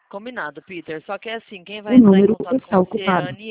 Combinado, Peter. Só que é assim, quem O vai entrar em número contato com está você é a ocupado. Aniele.